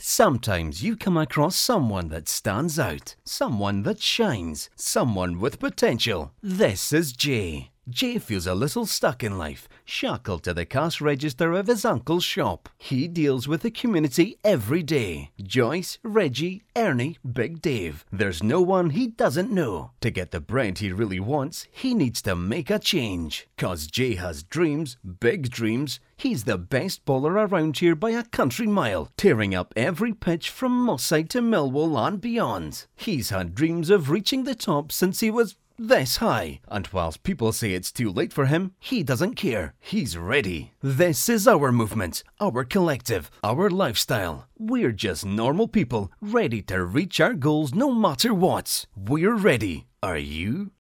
Sometimes you come across someone that stands out, someone that shines, someone with potential. This is Jay. Jay feels a little stuck in life, shackled to the cash register of his uncle's shop. He deals with the community every day. Joyce, Reggie, Ernie, Big Dave. There's no one he doesn't know. To get the bread he really wants, he needs to make a change. 'Cause Jay has dreams, big dreams. He's the best bowler around here by a country mile, tearing up every pitch from Moss Side to Millwall and beyond. He's had dreams of reaching the top since he was this high, and whilst people say it's too late for him, he doesn't care. He's ready. This is our movement, our collective, our lifestyle. We're just normal people, ready to reach our goals no matter what. We're ready. Are you?